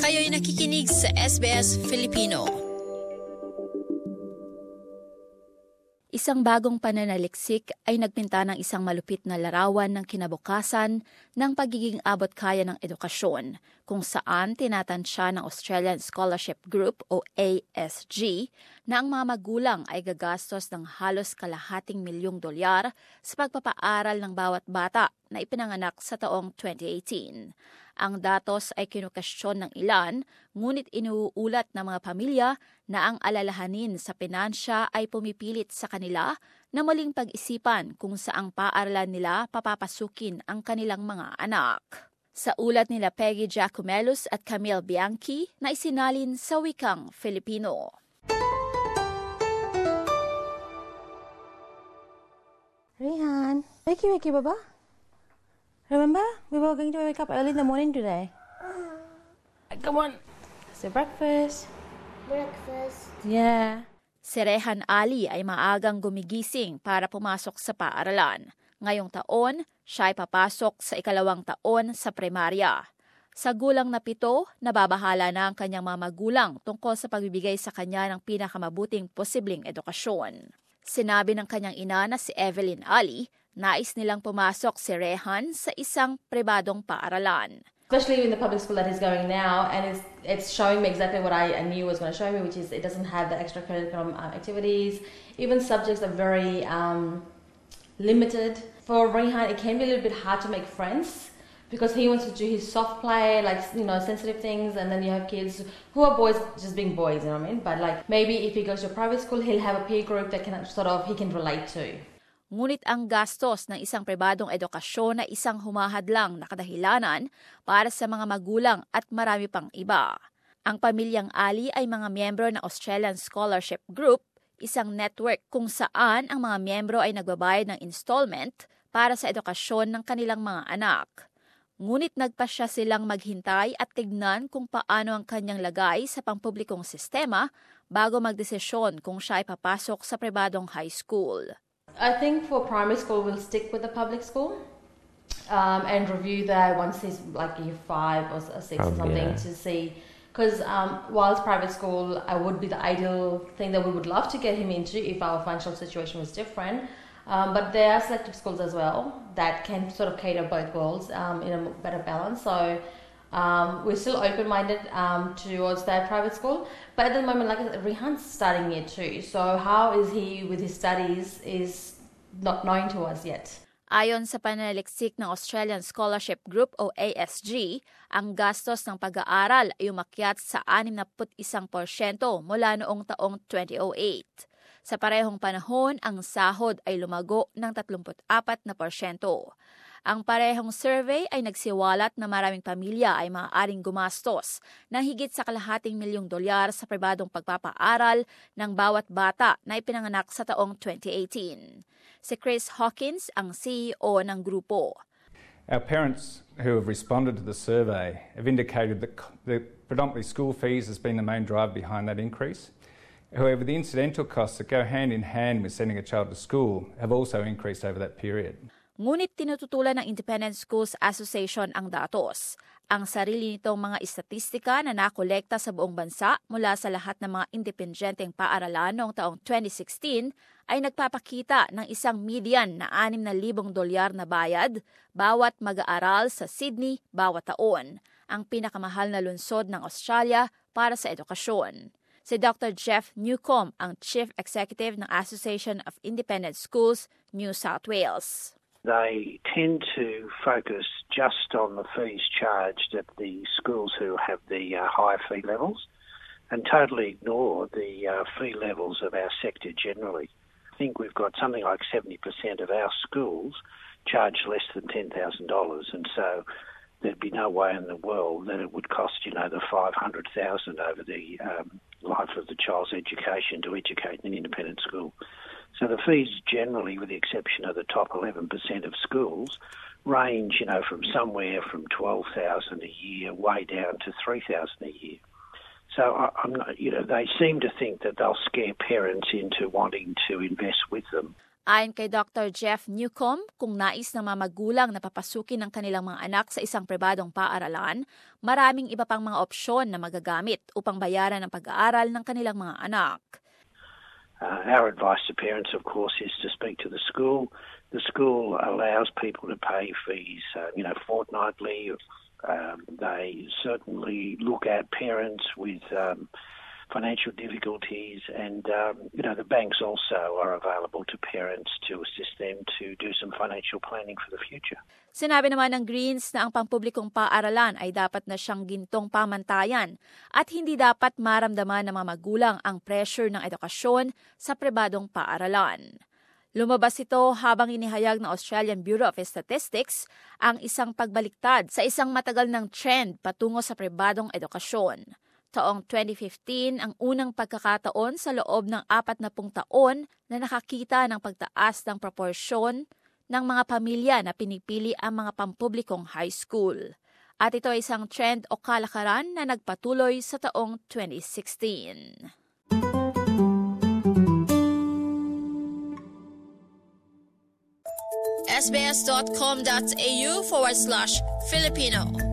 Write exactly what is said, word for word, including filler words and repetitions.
Kayo'y nakikinig sa S B S Filipino. Isang bagong pananaliksik ay nagpinta ng isang malupit na larawan ng kinabukasan ng pagiging abot-kaya ng edukasyon, kung saan tinatansya ng Australian Scholarship Group o A S G na ang mga magulang ay gagastos ng halos kalahating milyong dolyar sa pagpapaaral ng bawat bata na ipinanganak sa taong twenty eighteen. Ang datos ay kinukestyon ng ilan, ngunit inuulat ng mga pamilya na ang alalahanin sa pinansya ay pumipilit sa kanila na muling pag-isipan kung saang paaralan nila papapasukin ang kanilang mga anak. Sa ulat nila Peggy Giacomelus at Camille Bianchi na isinalin sa wikang Filipino. Rihan, wakey wakey baba. Remember, we were going to wake up early in the morning today. Come on. So breakfast. Breakfast. Yeah. Si Rehan Ali ay maagang gumigising para pumasok sa paaralan. Ngayong taon, siya ay papasok sa ikalawang taon sa primarya. Sa gulang na pito, nababahala na ang kanyang mga magulang tungkol sa pagbibigay sa kanya ng pinakamabuting posibleng edukasyon. Sinabi ng kanyang ina na si Evelyn Ali, nais nilang pumasok si Rehan sa isang pribadong paaralan. Especially in the public school that he's going now, and it's it's showing me exactly what I, I knew was going to show me, which is it doesn't have the extracurricular um, activities. Even subjects are very um, limited. For Rehan, it can be a little bit hard to make friends because he wants to do his soft play, like, you know, sensitive things, and then you have kids who are boys just being boys, you know what I mean? But like maybe if he goes to a private school, he'll have a peer group that can sort of he can relate to. Ngunit ang gastos ng isang pribadong edukasyon ay isang humahadlang na kadahilanan para sa mga magulang at marami pang iba. Ang pamilyang Ali ay mga miyembro ng Australian Scholarship Group, isang network kung saan ang mga miyembro ay nagbabayad ng installment para sa edukasyon ng kanilang mga anak. Ngunit nagpasya silang maghintay at tignan kung paano ang kanyang lagay sa pampublikong sistema bago magdesisyon kung siya ay papasok sa pribadong high school. I think for primary school, we'll stick with the public school um, and review that once he's like year five or six oh, or something yeah. to see. Because um, while it's private school, I would be the ideal thing that we would love to get him into if our financial situation was different. Um, but there are selective schools as well that can sort of cater both worlds um, in a better balance. So um, we're still open-minded um, towards that private school. But at the moment, like Rehan's starting year two. So how is he with his studies is not known to us yet. Ayon sa pananaliksik ng Australian Scholarship Group o A S G, ang gastos ng pag-aaral ay umakyat sa six point one porsyento mula noong taong twenty oh eight. Sa parehong panahon, ang sahod ay lumago ng three point four na porsyento. Ang parehong survey ay nagsiwalat na maraming pamilya ay maaaring gumastos ng higit sa kalahating milyong dolyar sa pribadong pagpapaaral ng bawat bata na ipinanganak sa taong twenty eighteen. Si Chris Hawkins ang C E O ng grupo. Our parents who have responded to the survey have indicated that the predominantly school fees has been the main drive behind that increase. However, the incidental costs that go hand in hand with sending a child to school have also increased over that period. Ngunit tinututulan ng Independent Schools Association ang datos. Ang sarili nitong mga istatistika na nakolekta sa buong bansa mula sa lahat ng mga independenteng paaralan noong taong twenty sixteen ay nagpapakita ng isang median na six thousand dolyar na bayad bawat mag-aaral sa Sydney bawat taon, ang pinakamahal na lungsod ng Australia para sa edukasyon. Si Doctor Jeff Newcomb ang Chief Executive ng Association of Independent Schools, New South Wales. They tend to focus just on the fees charged at the schools who have the uh, higher fee levels and totally ignore the uh, fee levels of our sector generally. I think we've got something like seventy percent of our schools charge less than ten thousand dollars, and so there'd be no way in the world that it would cost, you know, the five hundred thousand dollars over the um, life of the child's education to educate in an independent school. So the fees generally, with the exception of the top eleven percent of schools, range, you know, from somewhere from twelve thousand dollars a year way down to three thousand dollars a year. So I, I'm not, you know, they seem to think that they'll scare parents into wanting to invest with them. Ayon kay Doctor Jeff Newcomb, kung nais ng mga magulang na papasukin ng kanilang mga anak sa isang pribadong paaralan, maraming iba pang mga opsyon na magagamit upang bayaran ang pag-aaral ng kanilang mga anak. Uh, our advice to parents, of course, is to speak to the school. The school allows people to pay fees, uh, you know, fortnightly. Um, they certainly look at parents with um, financial difficulties, and um, you know, the banks also are available to parents to assist them to do some financial planning for the future. Sinabi naman ng Greens na ang pampublikong paaralan ay dapat na siyang gintong pamantayan at hindi dapat maramdaman ng mga magulang ang pressure ng edukasyon sa pribadong paaralan. Lumabas ito habang inihayag ng Australian Bureau of Statistics ang isang pagbaliktad sa isang matagal ng trend patungo sa pribadong edukasyon. Taong twenty fifteen ang unang pagkakataon sa loob ng apat na pung taon na nakakita ng pagtaas ng proporsyon ng mga pamilya na pinipili ang mga pampublikong high school. At ito ay isang trend o kalakaran na nagpatuloy sa taong twenty sixteen. sbs.com.au forward slash Filipino